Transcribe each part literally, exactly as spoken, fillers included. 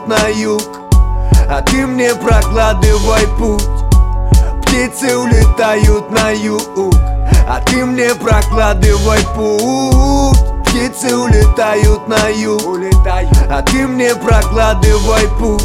на юг, а ты мне прокладывай путь. Птицы улетают на юг, а ты мне прокладывай путь. Птицы улетают на юг, а ты мне прокладывай путь.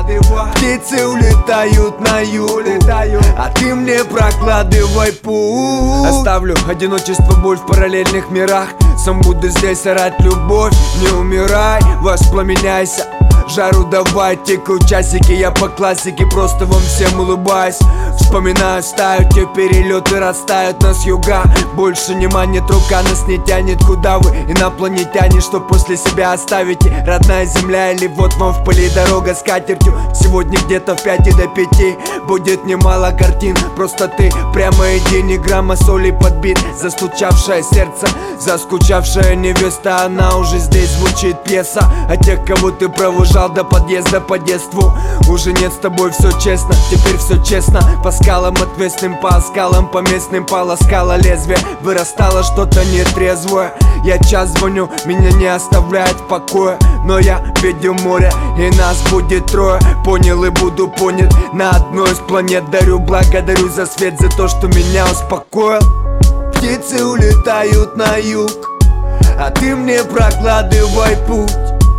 Птицы улетают на юг, а ты мне прокладывай путь. Оставлю одиночество, боль в параллельных мирах. Сам буду здесь орать любовь, не умирай, воспламеняйся. Жару давай, тикают часики, я по классике просто вам всем улыбаюсь. Вспоминаю стаю, те перелеты растают нас юга. Больше нема, нет рука, нас не тянет. Куда вы, инопланетяне, что после себя оставите? Родная земля или вот вам в пыли дорога с катертью? Сегодня где-то в пяти до пяти будет немало картин. Просто ты прямо иди, ни грамма соли подбит. Застучавшее сердце, заскучавшая невеста, она уже здесь звучит пьеса. А тех, кого ты провожал до подъезда по детству, уже нет с тобой, все честно, теперь все честно. По скалам отвесным, по скалам, по местным полоскало лезвие. Вырастало что-то нетрезвое. Я час звоню, меня не оставляет в покое. Но я видел море, и нас будет трое. Понял и буду понят на одной из планет. Дарю, благодарю за свет, за то, что меня успокоил. Птицы улетают на юг, а ты мне прокладывай путь.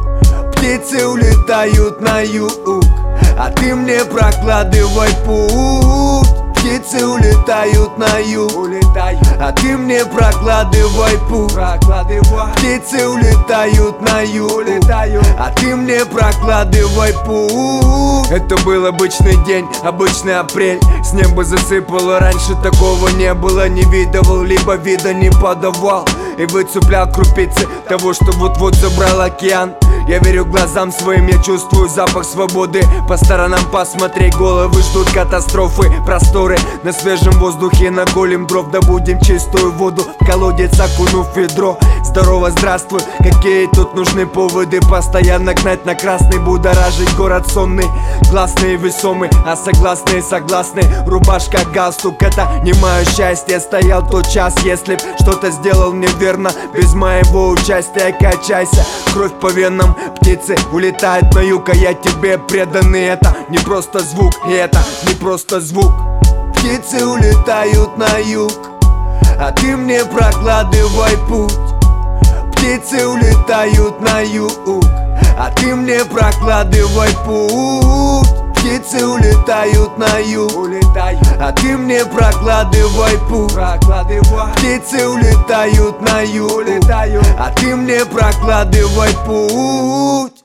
Птицы улетают на юг, а ты мне прокладывай путь. Птицы улетают на юг, а ты мне прокладывай путь. Птицы улетают на юг, а ты мне прокладывай путь. Это был обычный день, обычный апрель. С неба засыпало, раньше такого не было. Не видывал, либо вида не подавал. И выцеплял крупицы того, что вот-вот забрал океан. Я верю глазам своим, я чувствую запах свободы. По сторонам посмотреть, головы ждут катастрофы. Просторы на свежем воздухе, наголим дров. Добудем чистую воду, в колодец окунув ведро. Здорово, здравствуй, какие тут нужны поводы. Постоянно гнать на красный, будоражить город сонный. Гласные весомый, а согласные согласны. Рубашка, галстук, это не мое счастье. Стоял тот час, если б что-то сделал неверно. Без моего участия качайся, кровь по венам. Птицы улетают на юг, а я тебе преданный. Это не просто звук, и это не просто звук. Птицы улетают на юг, а ты мне прокладывай путь. Птицы улетают на юг, а ты мне прокладывай путь. Птицы улетают на юг, а ты мне прокладывай путь. Птицы улетают на юг, а ты мне прокладывай путь.